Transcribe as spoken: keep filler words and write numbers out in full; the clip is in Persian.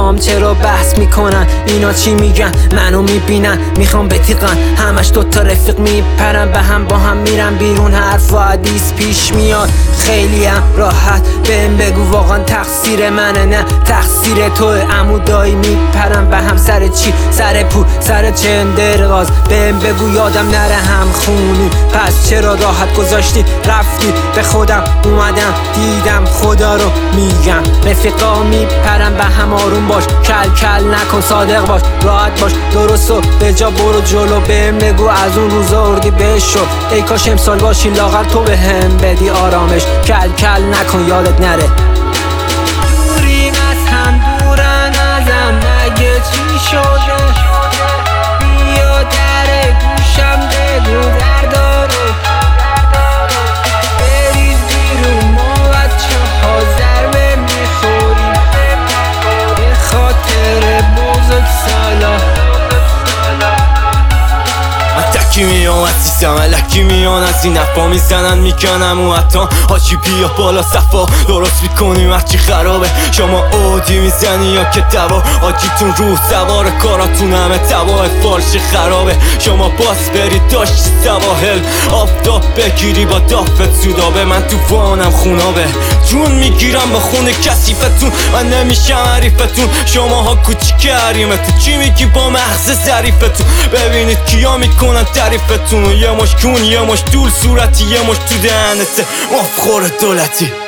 رفیقام چرا بحث میکنن؟ اینا چی میگن؟ منو میبینن میخوام بتیقن، همش دوتا رفیق میپرن به هم، با هم میرن بیرون، حرف و حدیث پیش میاد خیلی هم راحت. بهم بگو واقعا تقصیر منه؟ نه تقصیر توه. عمو دایی میپرن به هم سر چی؟ سر پول، سر چندرغاز. بهم بگو یادم نره هم خونی، پس چرا راحت گذاشتی رفتی؟ به خودم اومدم دیدم خدا رو میگم. رفیقا میپرن به هم، آروم باش، کل کل نکن، صادق باش، راحت باش، درست و به جا برو جلو. بهم بگو از اون روزا اردی بشو، ای کاش امسال باشی لاغر تو به هم بدی آرامش. کل کل نکن یادت نره. دورین از هم دورن ازم، نگه چی شده؟ بیا در گوشم بگو دردارو، بریز بیرون ما بچه ها ضربه میخوریم به خاطر بزرگ سالا. تکی میام از سیستم الکی میان، از این نفا میزنن میکنم و حتی حاجی بیا بالا صفا درست میکنیم هرچی خرابه. شما اودی میزنی یا که دوا، حاجیتون روح سوار، کاراتون همه تباه فالش خرابه. شما باز برید داشتی سواحل، آفتاب بگیری با دافت سودابه. من تو وانم خونابه، جون میگیرم با خون کسیفتون، من نمیشم حریفتون. شما ها کوچیک حریمتون، چی میگی با مغز ظریفتون؟ ببینید کیا میکنن تعریفتون، یه مش کون یه مش دول صورتی یه مش تو دهنته مفخور دولتی.